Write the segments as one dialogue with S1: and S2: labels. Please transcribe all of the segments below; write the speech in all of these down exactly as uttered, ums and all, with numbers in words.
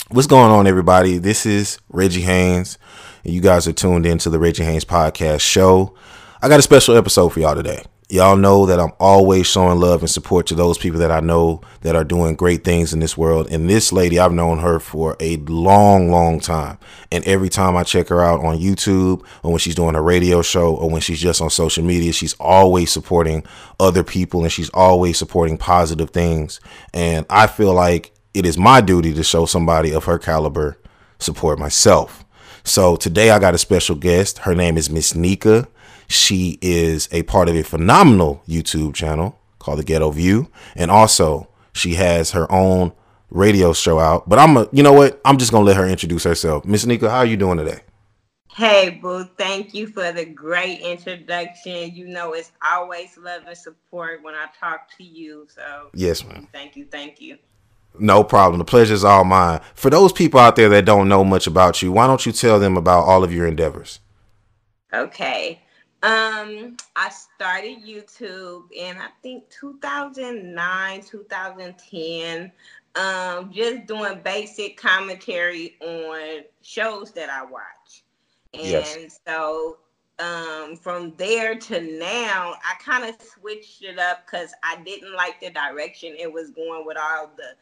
S1: What's going on, everybody? This is Reggie Haynes, and you guys are tuned into the Reggie Haynes Podcast Show. I got a special episode for y'all today. Y'all know that I'm always showing love and support to those people that I know that are doing great things in this world. And this lady, I've known her for a long, long time. And every time I check her out on YouTube, or when she's doing a radio show, or when she's just on social media, she's always supporting other people, and she's always supporting positive things. And I feel like it is my duty to show somebody of her caliber support myself. So today I got a special guest. Her name is Miss Nika. She is a part of a phenomenal YouTube channel called The Ghetto View. And also she has her own radio show out. But I'm a, you know what? I'm just going to let her introduce herself. Miss Nika, how are you doing today?
S2: Hey, boo. Thank you for the great introduction. You know, it's always love and support when I talk to you. So
S1: yes, ma'am.
S2: Thank you. Thank you.
S1: No problem. The pleasure is all mine. For those people out there that don't know much about you, why don't you tell them about all of your endeavors?
S2: Okay. Um, I started YouTube in, I think, two thousand nine, two thousand ten. Um, just doing basic commentary on shows that I watch. And
S1: yes.
S2: so um, from there to now, I kind of switched it up because I didn't like the direction it was going with all the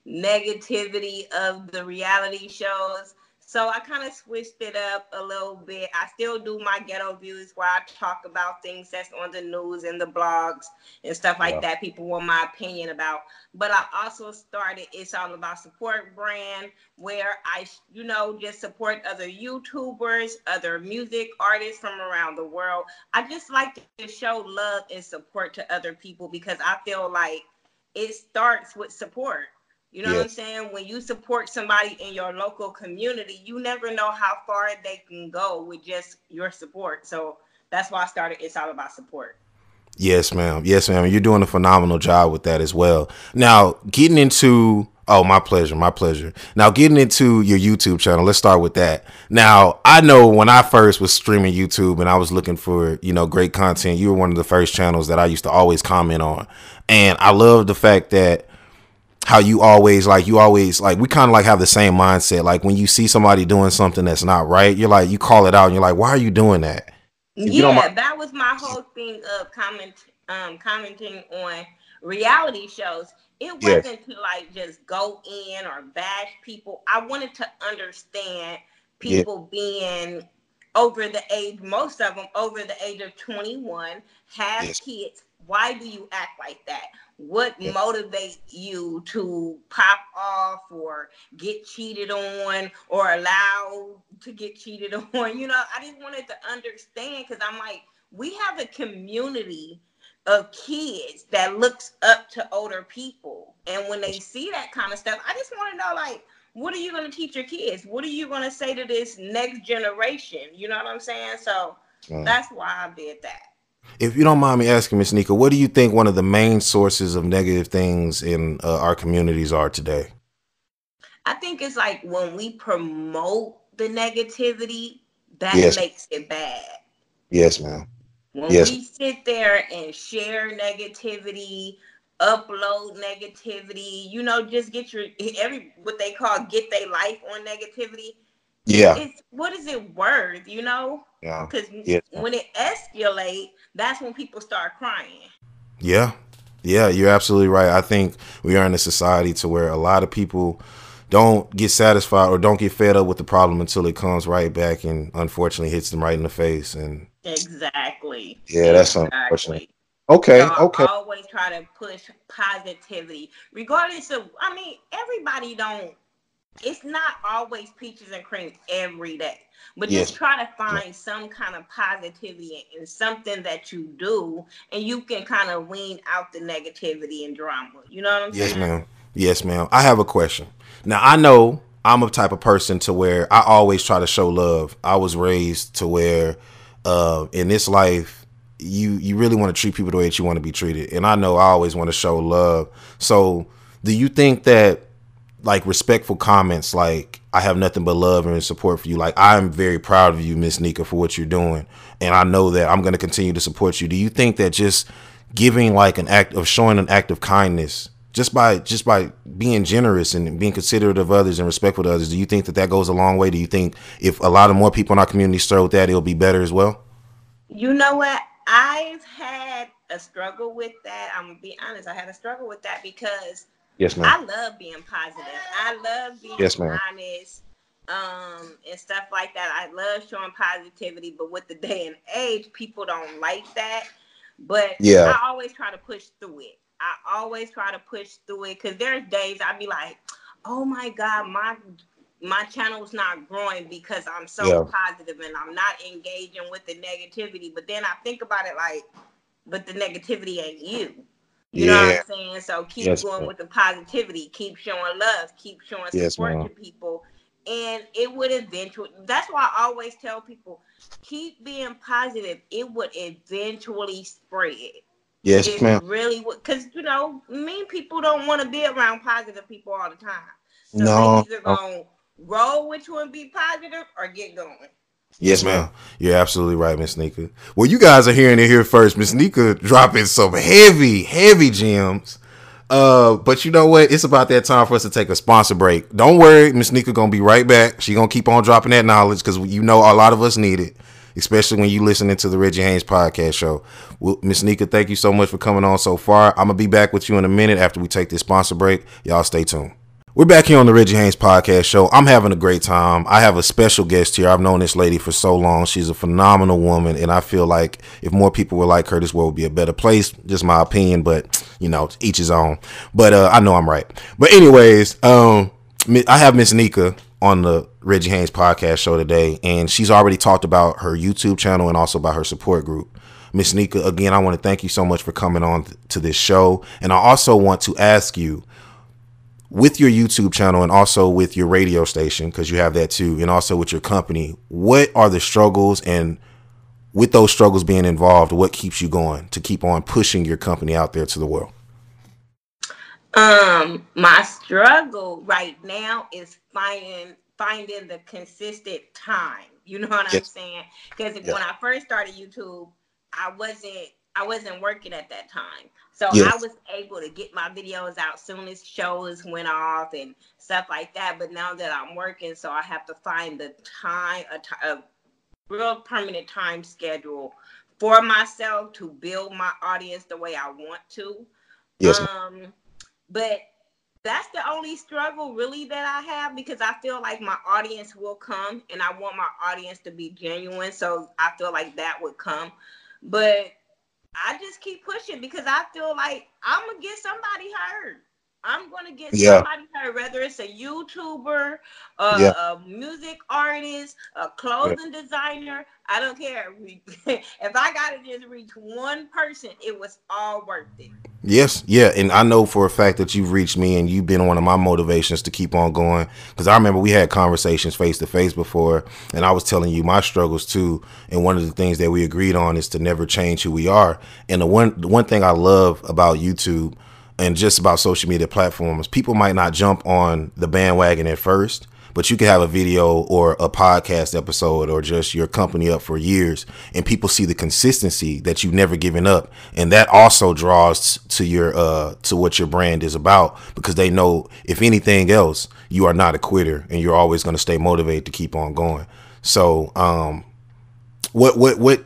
S2: negativity of the reality shows. So I kind of switched it up a little bit. I still do my ghetto views where I talk about things that's on the news and the blogs and stuff like yeah. that people want my opinion about. But I also started It's All About Support brand, where I, you know, just support other YouTubers, other music artists from around the world. I just like to show love and support to other people because I feel like it starts with support. You know yes. what I'm saying? When you support somebody in your local community, you never know how far they can go with just your support. So that's why I started It's All About Support.
S1: Yes, ma'am. Yes, ma'am. You're doing a phenomenal job with that as well. Now, getting into, oh, my pleasure, my pleasure. Now, getting into your YouTube channel, let's start with that. Now, I know when I first was streaming YouTube and I was looking for, you know, great content, you were one of the first channels that I used to always comment on. And I love the fact that how you always like you always like we kind of like have the same mindset. Like when you see somebody doing something that's not right, you're like, you call it out and you're like, why are you doing that?
S2: If yeah, that was my whole thing of comment, um, commenting on reality shows. It wasn't yes. to like just go in or bash people. I wanted to understand people yeah. being over the age, most of them over the age of twenty-one, have yes. kids. Why do you act like that? What yes. motivates you to pop off or get cheated on or allow to get cheated on? You know, I just wanted to understand because I'm like, we have a community of kids that looks up to older people. And when they see that kind of stuff, I just want to know, like, what are you going to teach your kids? What are you going to say to this next generation? You know what I'm saying? So mm. that's why I did that.
S1: If you don't mind me asking, Miss Nika, what do you think one of the main sources of negative things in uh, our communities are today?
S2: I think it's like when we promote the negativity, that
S1: yes.
S2: makes it bad.
S1: Yes, ma'am.
S2: When
S1: yes.
S2: we sit there and share negativity, upload negativity, you know, just get your every what they call get their life on negativity.
S1: Yeah.
S2: It's what is it worth, you know?
S1: Yeah.
S2: Because
S1: yes.
S2: when it escalates, that's when people start crying.
S1: Yeah. Yeah, you're absolutely right. I think we are in a society to where a lot of people don't get satisfied or don't get fed up with the problem until it comes right back and unfortunately hits them right in the face. And
S2: exactly.
S1: Yeah, that's
S2: exactly.
S1: unfortunate. Okay.
S2: So
S1: okay.
S2: I always try to push positivity, regardless of, I mean, everybody don't, it's not always peaches and cream every day, but
S1: yes.
S2: just try to find yeah. some kind of positivity in something that you do, and you can kind of wean out the negativity and drama. You know what I'm
S1: yes,
S2: saying?
S1: Yes, ma'am. Yes, ma'am. I have a question. Now, I know I'm a type of person to where I always try to show love. I was raised to where uh, in this life, you, you really want to treat people the way that you want to be treated. And I know I always want to show love. So do you think that like respectful comments like I have nothing but love and support for you, like I'm very proud of you, Miss Nika, for what you're doing, and I know that I'm going to continue to support you, do you think that just giving like an act of showing an act of kindness just by just by being generous and being considerate of others and respectful to others? Do you think that that goes a long way? Do you think if a lot of more people in our community start with that, it'll be better as well?
S2: You know what? I've had a struggle with that. I'm gonna be honest. I had a struggle with that because
S1: Yes, ma'am.
S2: I love being positive. I love being
S1: Yes, ma'am.
S2: honest, um, and stuff like that. I love showing positivity, but with the day and age, people don't like that. But
S1: Yeah.
S2: I always try to push through it. I always try to push through it because there's days I'd be like, "Oh my God, my my channel's not growing because I'm so
S1: Yeah.
S2: positive and I'm not engaging with the negativity." But then I think about it like, but the negativity ain't you. You know what
S1: Yeah.
S2: I'm saying? So keep
S1: Yes,
S2: going
S1: ma'am.
S2: with the positivity, keep showing love, keep showing
S1: Yes,
S2: support
S1: ma'am.
S2: to people. And it would eventually, that's why I always tell people, keep being positive. It would eventually spread.
S1: Yes,
S2: It
S1: ma'am.
S2: really would, because, you know, mean people don't want to be around positive people all the time. So they
S1: No.
S2: either going to roll with you and be positive or get going.
S1: Yes, ma'am. You're absolutely right, Miss Nika. Well, you guys are hearing it here first. Miss Nika dropping some heavy, heavy gems. Uh, but you know what? It's about that time for us to take a sponsor break. Don't worry, Miss Nika gonna be right back. She gonna keep on dropping that knowledge because you know a lot of us need it, especially when you listening to the Reggie Haynes podcast show. Well, Miss Nika, thank you so much for coming on so far. I'm gonna be back with you in a minute after we take this sponsor break. Y'all stay tuned. We're back here on the Reggie Haynes podcast show. I'm having a great time. I have a special guest here. I've known this lady for so long. She's a phenomenal woman, and I feel like if more people were like her, this world would be a better place. Just my opinion, but you know, each his own. But uh, I know I'm right. But anyways, um, I have Miss Nika on the Reggie Haynes podcast show today, and she's already talked about her YouTube channel and also about her support group. Miss Nika, again, I want to thank you so much for coming on to this show, and I also want to ask you, with your YouTube channel and also with your radio station, because you have that too, and also with your company, what are the struggles, and with those struggles being involved, what keeps you going to keep on pushing your company out there to the world?
S2: Um, my struggle right now is finding finding the consistent time. You know what I'm
S1: Yes.
S2: saying? Because
S1: Yeah.
S2: when I first started YouTube, I wasn't I wasn't working at that time. So
S1: Yes.
S2: I was able to get my videos out soon as shows went off and stuff like that. But now that I'm working, so I have to find the time, a, t- a real permanent time schedule for myself to build my audience the way I want to.
S1: Yes.
S2: Um, but that's the only struggle really that I have, because I feel like my audience will come and I want my audience to be genuine. So I feel like that would come. But I just keep pushing because I feel like I'm gonna get somebody heard. I'm gonna get
S1: Yeah.
S2: somebody heard, whether it's a YouTuber, a,
S1: Yeah.
S2: a music artist, a clothing yeah. designer. I don't care. If I gotta just reach one person, it was all worth it.
S1: Yes, yeah, and I know for a fact that you've reached me, and you've been one of my motivations to keep on going. Because I remember we had conversations face to face before, and I was telling you my struggles too. And one of the things that we agreed on is to never change who we are. And the one, the one thing I love about YouTube and just about social media platforms, people might not jump on the bandwagon at first, but you can have a video or a podcast episode or just your company up for years, and people see the consistency that you've never given up. And that also draws to your uh to what your brand is about, because they know, if anything else, you are not a quitter and you're always going to stay motivated to keep on going. So um what what what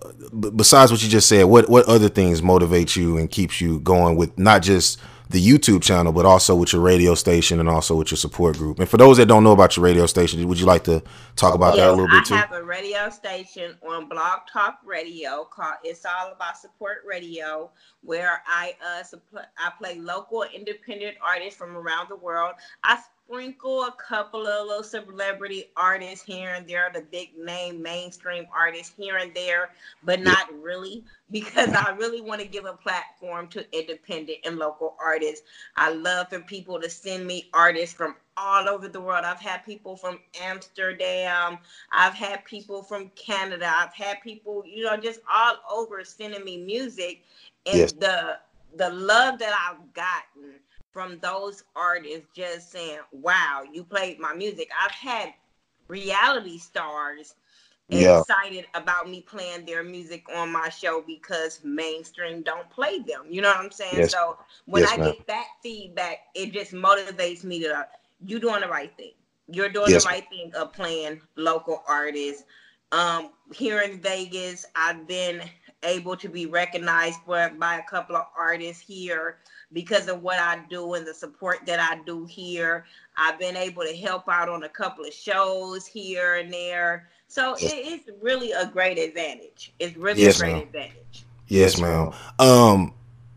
S1: besides what you just said, what what other things motivate you and keeps you going with not just the YouTube channel, but also with your radio station and also with your support group? And for those that don't know about your radio station, would you like to talk about
S2: yes,
S1: that a little bit too?
S2: I have a radio station on Blog Talk Radio called It's All About Support Radio, where I uh supp- I play local independent artists from around the world. I sprinkle a couple of little celebrity artists here and there, the big name mainstream artists here and there, but not yeah. really, because I really want to give a platform to independent and local artists. I love for people to send me artists from all over the world. I've had people from Amsterdam. I've had people from Canada. I've had people, you know, just all over sending me music. And yes. the the love that I've gotten from those artists just saying, wow, you played my music. I've had reality stars
S1: yeah.
S2: excited about me playing their music on my show because mainstream don't play them. You know what I'm saying?
S1: Yes.
S2: So when
S1: yes,
S2: I
S1: ma'am.
S2: get that feedback, it just motivates me to, you doing the right thing. You're doing
S1: yes.
S2: the right thing of playing local artists. Um, here in Vegas, I've been able to be recognized for, by a couple of artists here because of what I do and the support that I do here. I've been able to help out on a couple of shows here and there. So
S1: yes.
S2: it, it's really a great advantage. It's really
S1: yes,
S2: a great
S1: ma'am.
S2: advantage.
S1: Yes, ma'am. Um,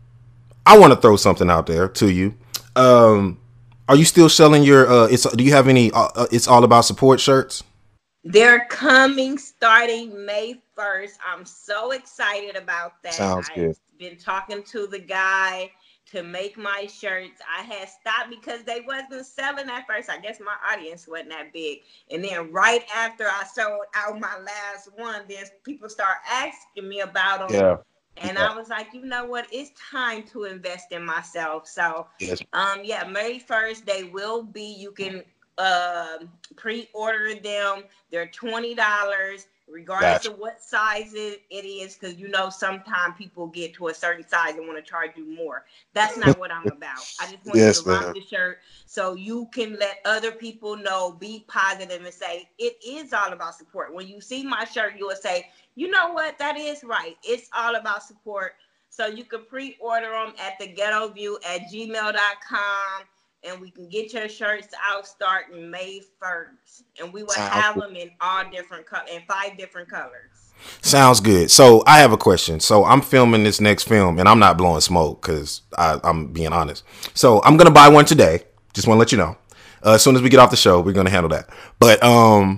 S1: I want to throw something out there to you. Um, are you still selling your? Uh, it's. Do you have any? Uh, it's all about support shirts.
S2: They're coming starting May first. I'm so excited about that.
S1: Sounds
S2: I've
S1: good.
S2: been talking to the guy to make my shirts. I had stopped because they wasn't selling at first. I guess my audience wasn't that big. And then right after I sold out my last one, then people start asking me about them.
S1: Yeah.
S2: And
S1: yeah.
S2: I was like, you know what? It's time to invest in myself. So,
S1: yes.
S2: um, yeah, May first, they will be, you can uh, pre-order them. They're twenty dollars regardless gotcha. Of what size it, it is, because you know sometimes people get to a certain size and want to charge you more. That's not what I'm about. I just want yes, you to man. Rock the shirt so you can let other people know, be positive, and say it is all about support. When you see my shirt, you will say, you know what, that is right. It's all about support. So you can pre-order them at the ghetto view at gmail dot com. And we can get your shirts out starting May first. And we will Sounds have good. Them in all different colors, in five different colors.
S1: Sounds good. So I have a question. So I'm filming this next film, and I'm not blowing smoke because I'm being honest. So I'm going to buy one today. Just want to let you know. Uh, as soon as we get off the show, we're going to handle that. But um,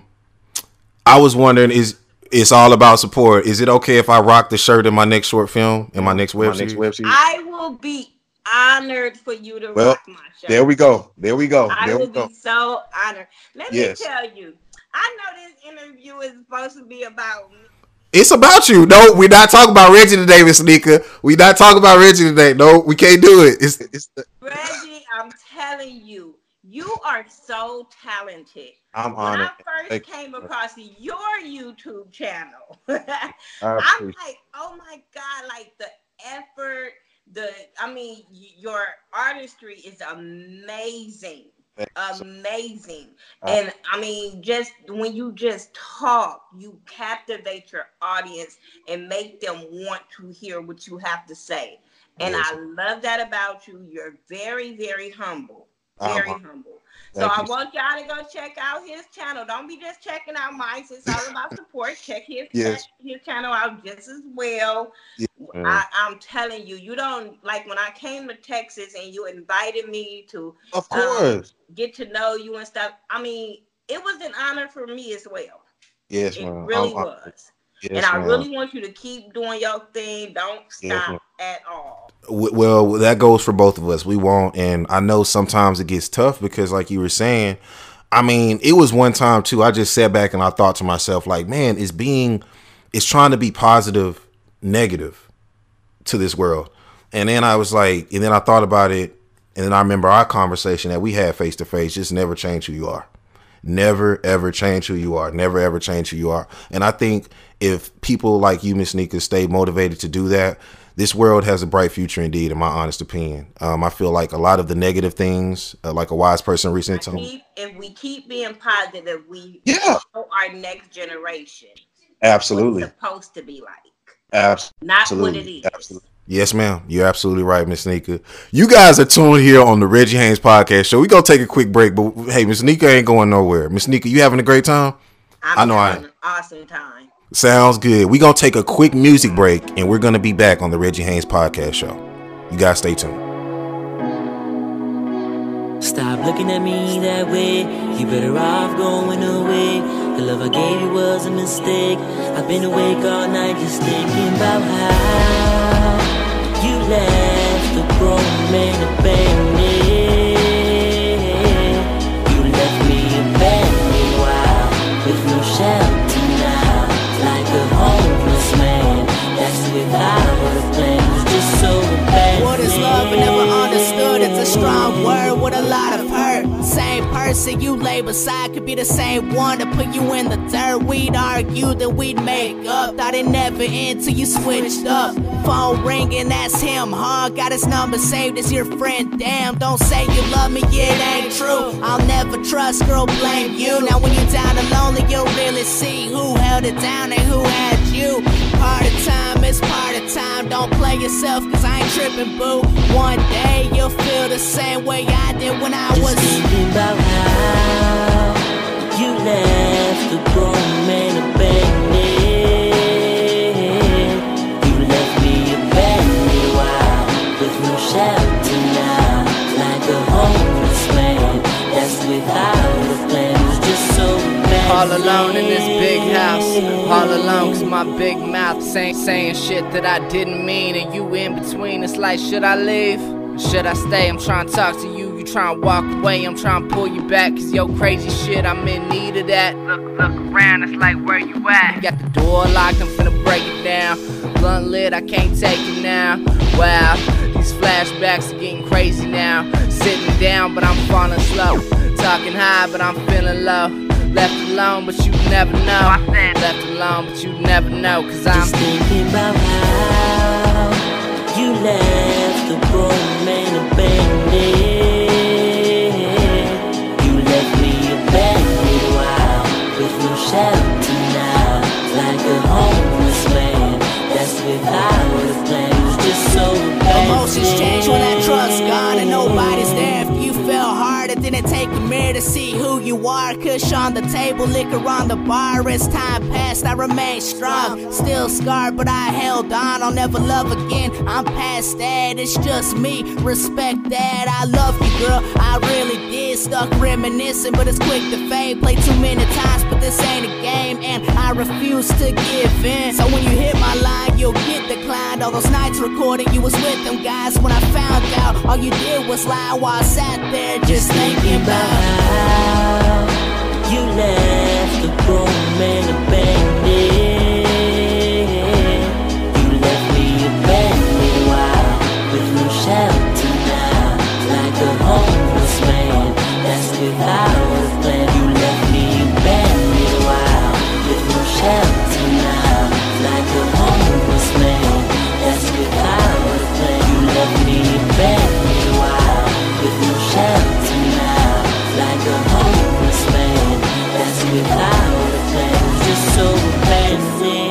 S1: I was wondering, is it's all about support. Is it okay if I rock the shirt in my next short film, in my next web, my series? Next web series?
S2: I will be honored for you to well, rock my shirt.
S1: There we go. There we go.
S2: I
S1: there
S2: will
S1: we go.
S2: be so honored. Let
S1: yes.
S2: me tell you, I know this interview is supposed to be about me.
S1: It's about you. No, we're not talking about Reggie today, Miss Nika. We're not talking about Reggie today. No, we can't do it. It's, it's the-
S2: Reggie, I'm telling you, you are so talented.
S1: I'm honored.
S2: When I first Thank came you. Across your YouTube channel, I'm like, oh my God, like the effort. The, I mean, your artistry is amazing, amazing. And I mean, just when you just talk, you captivate your audience and make them want to hear what you have to say. And yes. I love that about you. You're very, very humble, very um, humble. So I want y'all to go check out his channel. Don't be just checking out mine. It's all about support. Check his, yes. his channel out just as well. Yeah. I, I'm telling you, you don't, like when I came to Texas and you invited me to
S1: of course
S2: um, get to know you and stuff. I mean, it was an honor for me as well.
S1: Yes,
S2: it
S1: ma'am.
S2: really
S1: I'm,
S2: was.
S1: Yes,
S2: and I
S1: ma'am.
S2: really want you to keep doing your thing. Don't stop yes, at all.
S1: Well, that goes for both of us. We won't. And I know sometimes it gets tough because like you were saying, I mean, it was one time too, I just sat back and I thought to myself like, man, it's being, it's trying to be positive, negative to this world. And then I was like, and then I thought about it. And then I remember our conversation that we had face to face, just never change who you are. Never, ever change who you are. Never, ever change who you are. And I think if people like you, Miss Nika, stay motivated to do that, this world has a bright future indeed, in my honest opinion. Um, I feel like a lot of the negative things, uh, like a wise person recently told me.
S2: If we keep being positive, we
S1: yeah.
S2: show our next generation.
S1: Absolutely.
S2: What it's supposed to be like.
S1: Absolutely.
S2: Not what it is.
S1: Absolutely. Yes, ma'am. You're absolutely right, Miss Nika. You guys are tuned here on the Reggie Haynes podcast show. We're going to take a quick break, but hey, Miss Nika ain't going nowhere. Miss Nika, you having a great time?
S2: I'm I know having I am. An awesome time.
S1: Sounds good. We're going to take a quick music break, and we're going to be back on the Reggie Haynes podcast show. You guys stay tuned.
S3: Stop looking at me that way. You better off going away. The love I gave you was a mistake. I've been awake all night just thinking about how you left the grown man abandoned. You left me abandoned wild with no shelter now, like a homeless man. That's without a plan. Was just so abandoned.
S4: What is love? I never understood. It's a strong word with a lot of hurt. Same person person you lay beside could be the same one to put you in the dirt. We'd argue, then we'd make up. Thought it never end till you switched up. Phone ringing, that's him, huh? Got his number saved as your friend. Damn, don't say you love me, it ain't true. I'll never trust, girl, blame you. Now when you're down and lonely, you'll really see who held it down and who had you. Part of time is part of time. Don't play yourself, cause I ain't tripping, boo. One day you'll feel the same way I did when I
S3: Just
S4: was
S3: thinking about how you left the grown man abandoned. You left me abandoned while with no shelter now, like a homeless man that's without a plan. Who's just so bad.
S5: All alone in this big house, all alone cause my big mouth saying, saying shit that I didn't mean. And you in between, it's like, should I leave? Should I stay? I'm trying to talk to you, you trying to walk away. I'm trying to pull you back, cause yo crazy shit, I'm in need of that. Look, look around, it's like, where you at? You got the door locked, I'm finna break it down. Blunt lit, I can't take it now. Wow, these flashbacks are getting crazy now. Sitting down, but I'm falling slow. Talking high, but I'm feeling low. Left alone, but you never know. I said left alone, but you never know. Cause I'm
S3: just thinking about how you left the grown man abandoned. You left me abandoned while with no shelter now, like a homeless man that's without a plan. Who's just so abandoned.
S4: emotions change when that trust's gone and nobody's there. If you fell hard, it didn't take a mirror to see who you are. Kush on the table, liquor on the bar. As time passed, I remained strong. Still scarred, but I held on. I'll never love again, I'm past that. It's just me, respect that. I love you, girl, I really did. Stuck reminiscing, but it's quick to fade. Played too many times, but this ain't a game, and I refuse to give in. So when you hit my line, you'll get declined. All those nights recording, you was with them guys. When I found out, all you did was lie while I sat there just thinking about
S3: how you left the grown man abandoned. You left me abandoned while with no shelter now, like a homeless man that's without a plan. You left me abandoned while with no shelter now, like a homeless man that's without a plan. You left me abandoned while with no shelter now, like a homeless man that's without a plan. Who's just so abandoned.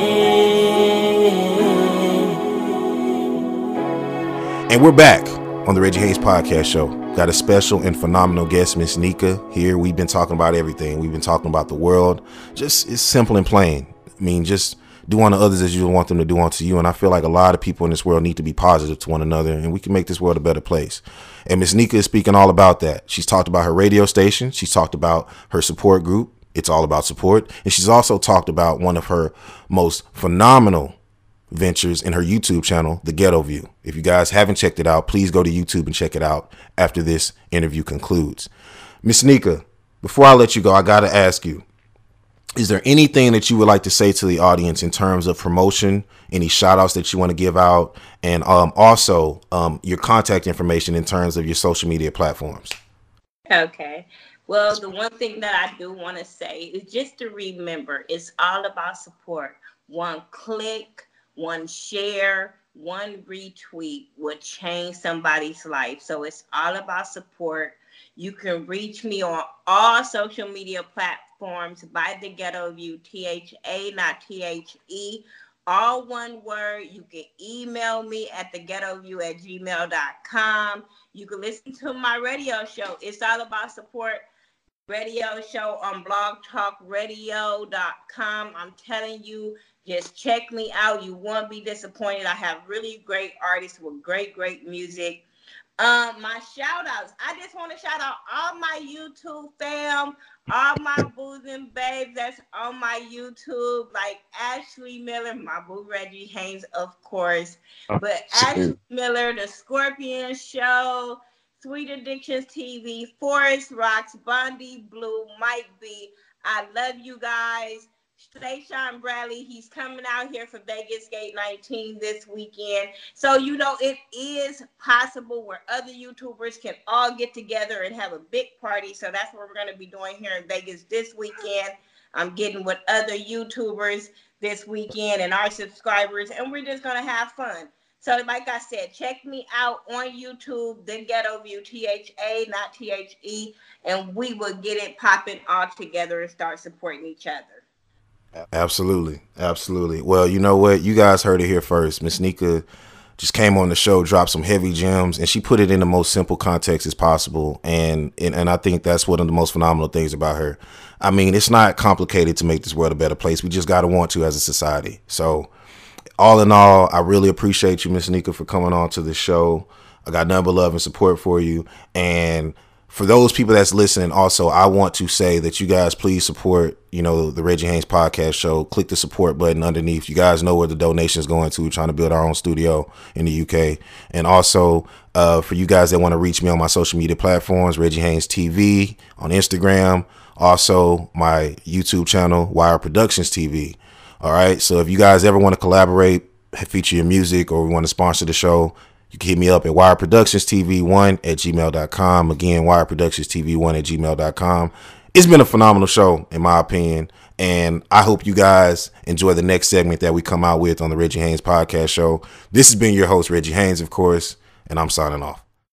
S1: And we're back on the Reggie Haynes Podcast Show. Got a special and phenomenal guest, Miss Nika, here. We've been talking about everything. We've been talking about the world. Just, it's simple and plain. I mean, just do unto others as you want them to do unto you. And I feel like a lot of people in this world need to be positive to one another, and we can make this world a better place. And Miss Nika is speaking all about that. She's talked about her radio station. She's talked about her support group. It's all about support. And she's also talked about one of her most phenomenal ventures in her YouTube channel, The Ghetto View. If you guys haven't checked it out, please go to YouTube and check it out after this interview concludes. Miss Nika, before I let you go, I got to ask you, is there anything that you would like to say to the audience in terms of promotion, any shout outs that you want to give out, and um, also um, your contact information in terms of your social media platforms?
S2: Okay. Well, the one thing that I do want to say is just to remember, it's all about support. One click, one share, one retweet will change somebody's life. So it's all about support. You can reach me on all social media platforms by The Ghetto View, T H A, not T H E. All one word. You can email me at the ghetto view at gmail dot com. You can listen to my radio show. It's all about support. Radio show on blog talk radio dot com. I'm telling you, just check me out. You won't be disappointed. I have really great artists with great, great music. Um, my shout outs. I just want to shout out all my YouTube fam, all my boos and babes that's on my YouTube, like Ashley Miller, my boo Reggie Haynes, of course. But Ashley Miller, The Scorpion Show, Sweet Addictions T V, Forest Rocks, Bondi Blue, Mike B. I love you guys. Sean Bradley, he's coming out here for Vegas Gate nineteen this weekend. So, you know, it is possible where other YouTubers can all get together and have a big party. So that's what we're going to be doing here in Vegas this weekend. I'm getting with other YouTubers this weekend and our subscribers, and we're just going to have fun. So like I said, check me out on YouTube, The Ghetto View, T H A, not T H E, and we will get it popping all together and start supporting each other.
S1: Absolutely. Absolutely. Well, you know what? You guys heard it here first. Miss Nika just came on the show, dropped some heavy gems, and she put it in the most simple context as possible. And, and, and I think that's one of the most phenomenal things about her. I mean, it's not complicated to make this world a better place. We just got to want to as a society. So all in all, I really appreciate you, Miss Nika, for coming on to the show. I got nothing but love and support for you. And for those people that's listening, also, I want to say that you guys please support, you know, the Reggie Haynes podcast show. Click the support button underneath. You guys know where the donation is going to. We're trying to build our own studio in the U K. And also, uh, for you guys that want to reach me on my social media platforms, Reggie Haynes T V on Instagram. Also, my YouTube channel, Wire Productions T V. All right. So if you guys ever want to collaborate, feature your music, or want to sponsor the show, you can hit me up at Wire Productions T V one at gmail dot com. Again, Wire Productions T V one at gmail dot com. It's been a phenomenal show, in my opinion. And I hope you guys enjoy the next segment that we come out with on the Reggie Haynes podcast show. This has been your host, Reggie Haynes, of course, and I'm signing off.